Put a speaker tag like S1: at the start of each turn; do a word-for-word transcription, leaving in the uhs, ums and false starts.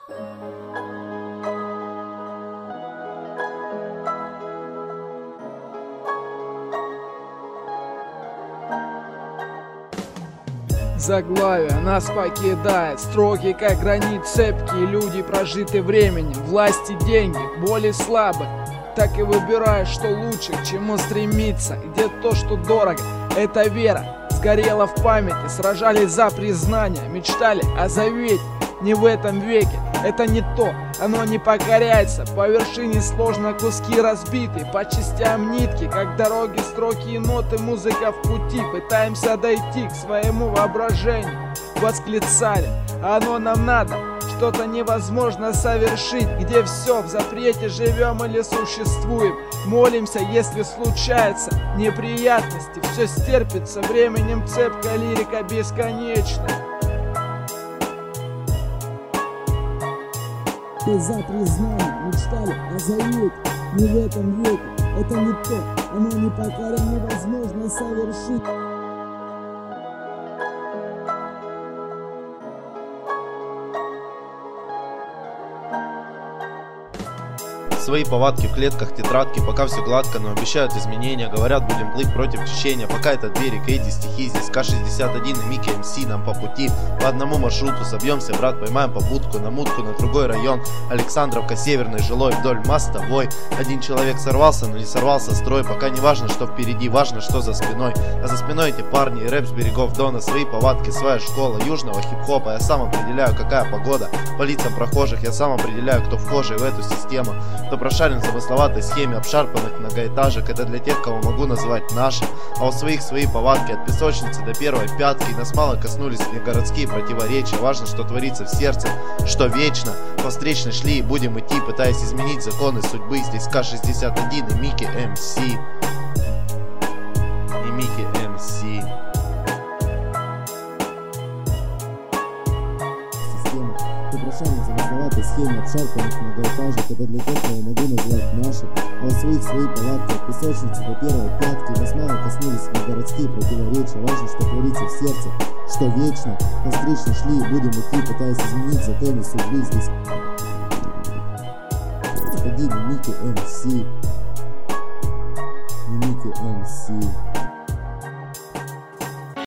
S1: Заглавие нас покидает, строгие как гранит, цепкие люди, прожиты временем, власти, деньги, боли слабы. Так и выбираешь, что лучше, к чему стремиться, где то, что дорого, это вера. Сгорела в памяти, сражались за признание, мечтали о завете. Не в этом веке, это не то, оно не покоряется. По вершине сложно куски разбиты, по частям нитки, как дороги, строки и ноты, музыка в пути. Пытаемся дойти к своему воображению, восклицали, а оно нам надо. Что-то невозможно совершить, где все в запрете, живем или существуем. Молимся, если случается неприятности, все стерпится, временем цепкая лирика бесконечна.
S2: За признание, мечтали о завете. Не в этом веке, это не то, оно не покоря, невозможно совершить.
S3: Свои повадки в клетках, тетрадки, пока все гладко, но обещают изменения. Говорят, будем плыть против течения, пока этот берег, эти стихи здесь. Ка шестьдесят один и Микки эм си нам по пути. По одному маршруту собьемся, брат, поймаем попутку на мутку на другой район. Александровка, Северный, жилой, вдоль мостовой. Один человек сорвался, но не сорвался строй. Пока не важно, что впереди, важно, что за спиной. А за спиной эти парни и рэп с берегов Дона. Свои повадки, своя школа южного хип-хопа. Я сам определяю, какая погода. По лицам прохожих я сам определяю, кто вхожий в эту систему. Кто прошарен в замысловатой схеме обшарпанных многоэтажек. Это для тех, кого могу назвать нашим. А у своих свои повадки, от песочницы до первой пятки. Нас мало коснулись не городские противоречия. Важно, что творится в сердце, что вечно. По встречной шли и будем идти, пытаясь изменить законы судьбы. Здесь Ка шестьдесят один и Микки эм си. И Микки эм си.
S2: Ты прошарен в замысловатой схеме обшарпанных многоэтажек. Это для тех, кого могу назвать нашим. А у своих свои палатки, от песочницы до первой пятки. Нас мало коснулись не городские противоречия. Важно, что творится в сердце, что вечно. По встречной шли и будем идти, пытаясь изменить законы судьбы. Здесь один Микки эм си. Микки эм си.